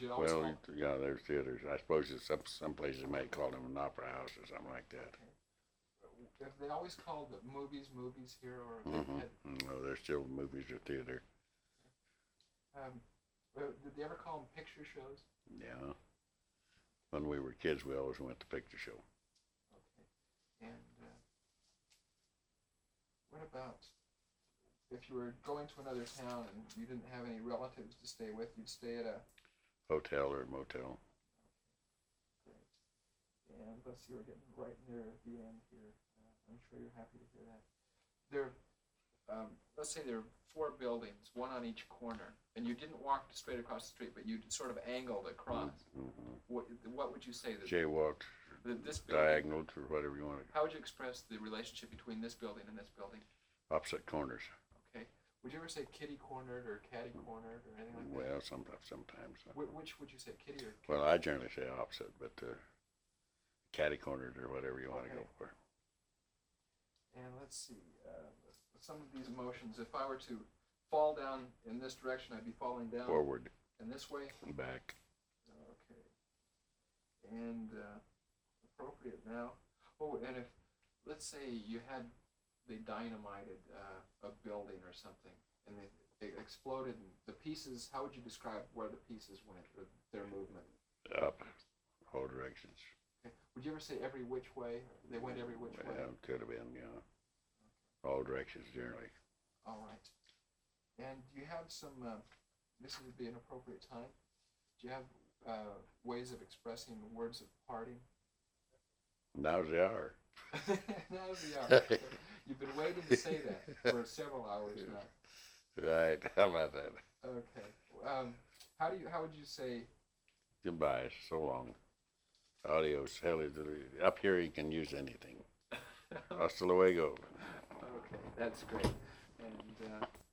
you always Well, call? yeah, there's theaters. I suppose it's some places might call them an opera house or something like that. Okay. Have they always called the movies here, or Mm-hmm. No, there's still movies or theater. um, did they ever call them picture shows? Yeah. When we were kids, we always went to picture show. Okay. And what about if you were going to another town and you didn't have any relatives to stay with, you'd stay at a Hotel or motel. great. And let's see, we're getting right near the end here. I'm sure you're happy to hear that. There, let's say there are four buildings, one on each corner, and you didn't walk straight across the street, but you sort of angled across. Mm-hmm. What would you say that Jaywalked, this building? diagonal, or whatever you want to. How would you express the relationship between this building and this building? Opposite corners. Okay. Would you ever say kitty cornered or catty cornered or anything like that? Well, sometimes. Which would you say, kitty or catty? Well, I generally say opposite, but catty cornered or whatever you want to go for. And let's see, some of these motions, if I were to fall down in this direction, I'd be falling down Forward. and this way? Back. Okay. And appropriate now. Oh, and if, let's say you had, they dynamited a building or something, and it exploded, and the pieces, how would you describe where the pieces went, or their movement? Up. All directions. Okay. Would you ever say every which way? They went every which way? Well, could have been, yeah. All directions generally. All right. And do you have some, this would be an appropriate time, do you have ways of expressing words of parting? Now's the hour. Now's the hour. You've been waiting to say that for several hours now. Right. How about that? Okay. How would you say? Goodbye. So long. Adios. Hell, up here you can use anything. Hasta luego. Okay, that's great. And